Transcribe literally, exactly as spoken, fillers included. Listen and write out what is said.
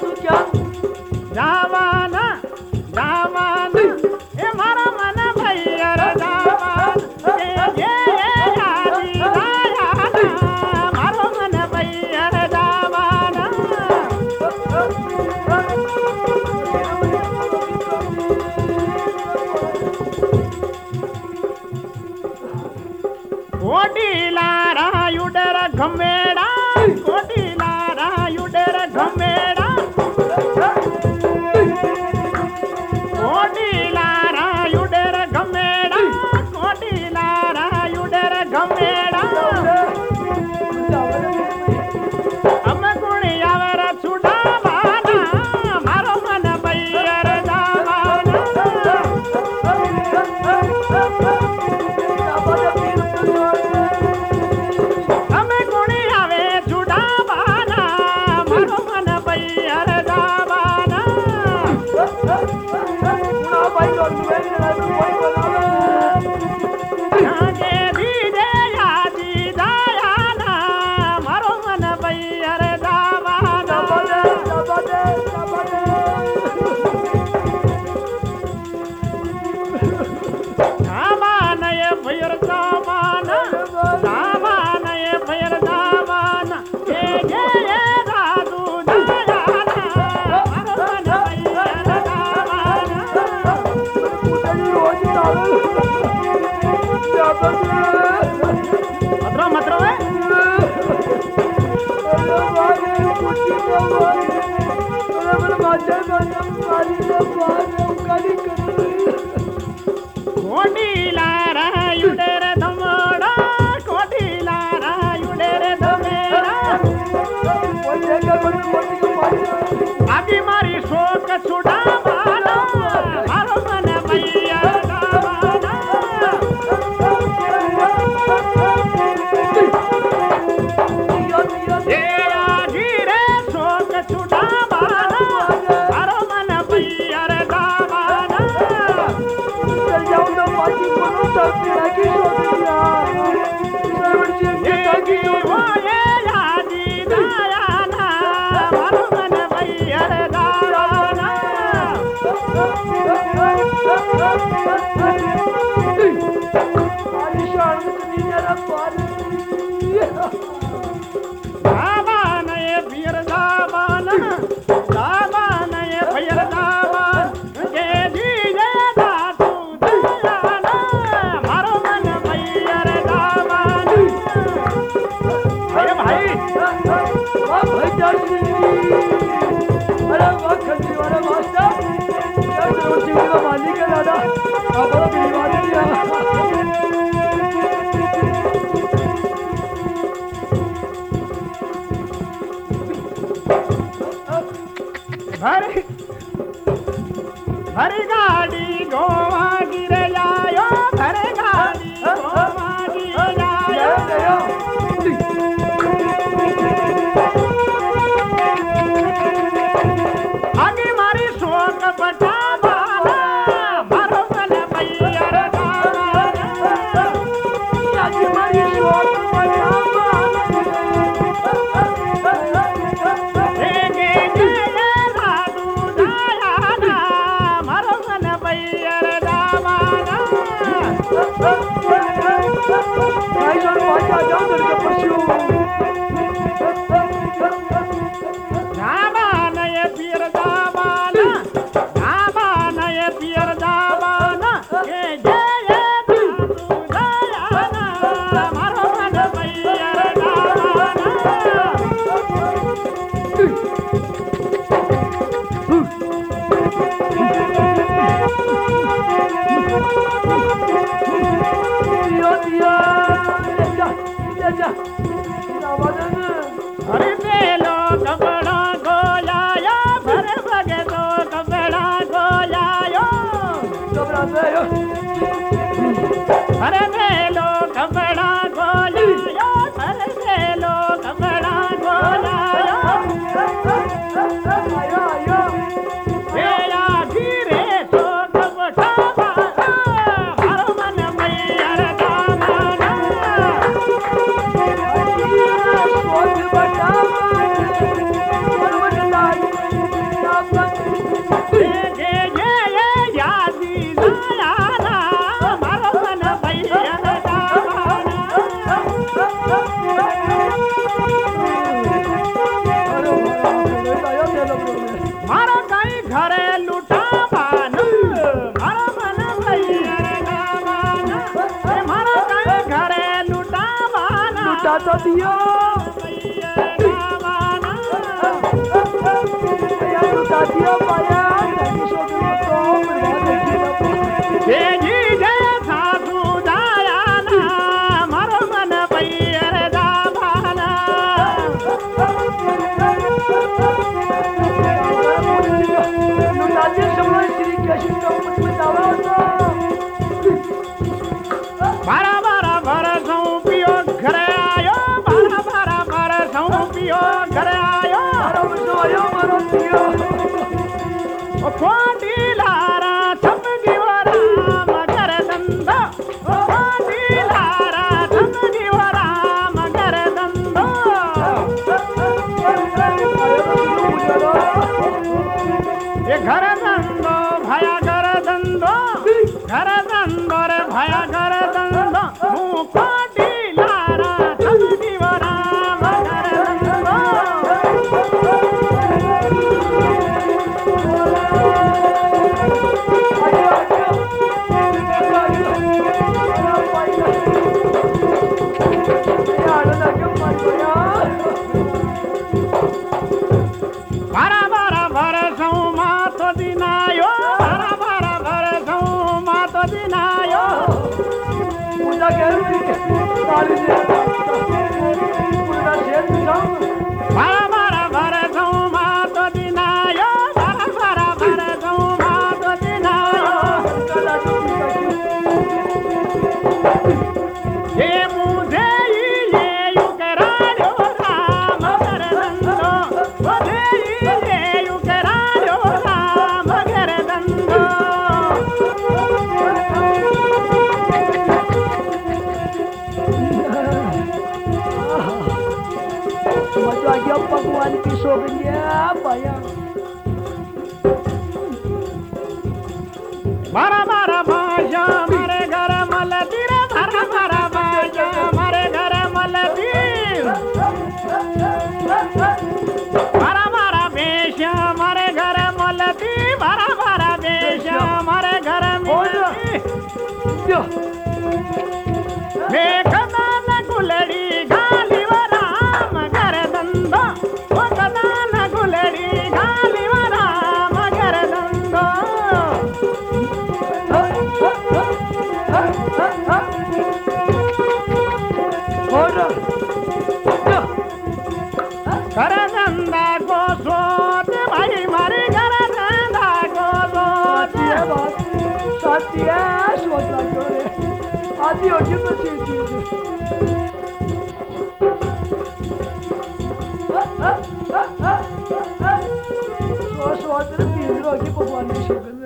तू क्या जावाना जावाना ए मारा मन भैया रे जावाना ये ये यादी जायाना मारो मन भैया रे जावाना कोटीला रायुडर घमेड़ा कोटीला रायुडर घमेड़ा कोटीला रायुडर घमेड़ा कोटीला रायुडर घमेड़ा हम गुणियावर छुड़ावाना मारो मन भैया रे जावाना हमें गुणियावे छुड़ावाना मारो मन भैया रे जावाना गुणा भाई और मेरे ना तू कोई बोला आगे दीजे यादी जायाना मारो मन भैया रे जावाना दबदे दबदे दबदे जावाना ये भैया जावाना जावाना ये भैया जावाना ये ये ये दादू जायाना मारो मन भैया रे जावाना उतरी रोज डाल दबदे मतरो मतरो है अरे भाई कुछ नहीं भाई अरे मेरे बाजा गाना मारी ने मारे उकाली कर कोटीला रायुडर धमोड़ा कोटीला रायुडर धमेड़ा कोई एक बंद मोटी को मारी आगे मारी शोक छुड़ावाना मारो मन भैया जावाना ये आगी रे शोक छुड़ावाना मारो मन भैया जावाना चल जाओ ना पार्टी को सब पिला की सोनिया सर्वजी के ये काकी वो ये यादी जायाना मारो मन भैया जावाना आलिशान कनी जरा पानी जावाना ये वीर जावाना जावाना ये भैया जावाना जे जी जे दादू जायाना मारो मन भैया जावाना अरे भाई वाह भाई जानी अरे वाह खंडी वाला मास्टर यार रोटी का मालिक है दादा आप बड़ा बीमार है भरी भरी गाड़ी गोवा गिर जायो भरी गाड़ी गोवा गिर जायो आगे मारी शोक बचावाना मारो मन भैया रे जावाना आगे मारी शोक गे गे गे दादू जायाना मारो मन भैया रे जावाना भाई जान पाँच आ जाओ तेरे के पशु जावाना ये पीर जावाना जावाना ये पीर जावाना ये ये ये दादू जायाना मारो मन भैया रे जावाना दिया दिया ले जा ले जा रावण हरि बेलो कपड़ा गोलाया भर भगे तो कपड़ा गोलायो घबराते हो हरे बेलो कपड़ा गोलायो हरे बेलो कपड़ा गोलायो आयो आयो मेरा धीरे तो कपड़ा मारो मन भैया रे जावाना सोच बता मारो कई घरे लुटावान मारो मन भैया दामान मारो कई घरे लुटावान लुटा तो दियो भैया दामान लुटा दियो पाया जे जी जे सासू जाया ना मारो मन भैया दामान लुटाते समय श्री कृष्ण का मुझ दावा होता बारा बारा बरसों पियो घरे आयो बारा बारा बरसों पियो घरे आयो मारो मुझो आयो मारो दियो ओ कोटी लारा छप गियो राम घर दंदो ओ कोटी लारा छप गियो राम घर दंदो ये घर दंदो भया घर दंदो घर दंदो रे भया घर दंदो मुँह कोटी लारा छप गियो राम घर दंदो बारा बारा बरसों मातो दिनायो बारा बारा बरसों मातो दिनायो पूजा करूँ सारी पूरा शेर बारा बारा बरसों मातो दिनायो बारा बारा बरसों मातो दिनायो ये मुझे ये युगरायो राम घर दंदो मुझे ये युगरायो राम घर दंदो मजा गया भगवान की शोभनिया पाया बारा बारा बाजा मारे घर मलती रे बारा बारा बाजा मारे घर मलती बारा बारा बेशा मारे घर मलती बारा बारा बेशा मारे घर मिलती दियो मेघदान गुलड़ी गाली व राम घर दंदो ओ कदान गुलड़ी गाली व राम घर दंदो और घर धंधा को सोच भाई मारे घर धंधा को सोच साथी है बात साथी है सोच रहा रे आदि होगी तो चीज चीज सोच सोच रे पीर होगी भगवान की शोभन